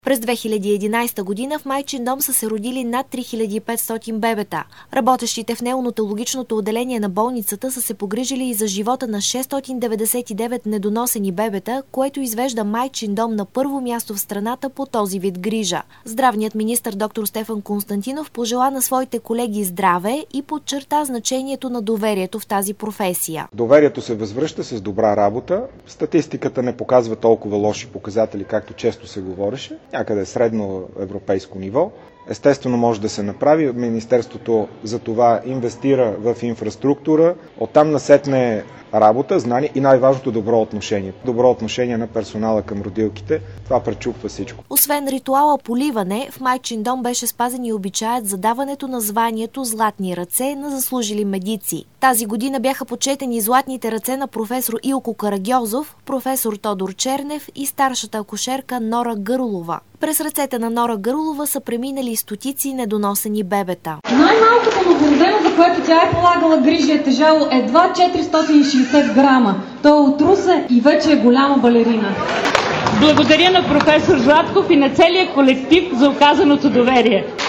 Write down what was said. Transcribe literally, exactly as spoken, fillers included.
През две хиляди и единадесета година в майчин дом са се родили над три хиляди и петстотин бебета. Работещите в неонатологичното отделение на болницата са се погрижили и за живота на шестстотин деветдесет и девет недоносени бебета, което извежда майчин дом на първо място в страната по този вид грижа. Здравният министър доктор Стефан Константинов пожела на своите колеги здраве и подчерта значението на доверието в тази професия. Доверието се възвръща с добра работа. Статистиката не показва толкова лоши показатели, както често се говореше. Някъде средно европейско ниво. Естествено може да се направи. Министерството за това инвестира в инфраструктура. Оттам насетне работа, знание и най-важното добро отношение. Добро отношение на персонала към родилките. Това пречупва всичко. Освен ритуала поливане, в майчин дом беше спазен и обичаят за даването на званието Златни ръце на заслужили медици. Тази година бяха почетени златните ръце на професор Илко Карагьозов, професор Тодор Чернев и старшата акушерка Нора Гърлова. През ръцете на Нора Гърлова са преминали стотици недоносени бебета. Най-малкото новородено, за което тя е полагала грижи, е тежало едва четиристотин и шейсет грама. Той е от Русе и вече е голяма балерина. Благодаря на професор Златков и на целия колектив за оказаното доверие.